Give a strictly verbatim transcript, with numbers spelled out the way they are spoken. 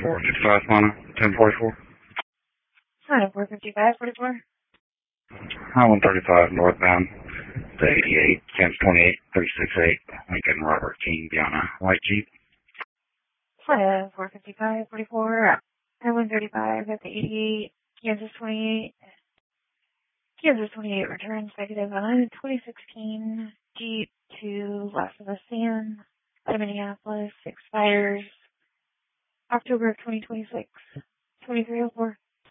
four fifty-five, Lana, ten forty-four. Hi, four fifty-five, forty-four. Hi, one thirty-five northbound, the eighty-eight, Kansas twenty-eight, thirty-six eight, Lincoln Robert King, beyond a white Jeep. Hi, four fifty-five, forty-four. Hi, one thirty-five at the eighty-eight, Kansas twenty-eight. Kansas twenty-eight returns negative on twenty sixteen Jeep to Las Vegas to Minneapolis, expires October of twenty twenty-six, twenty-three oh four.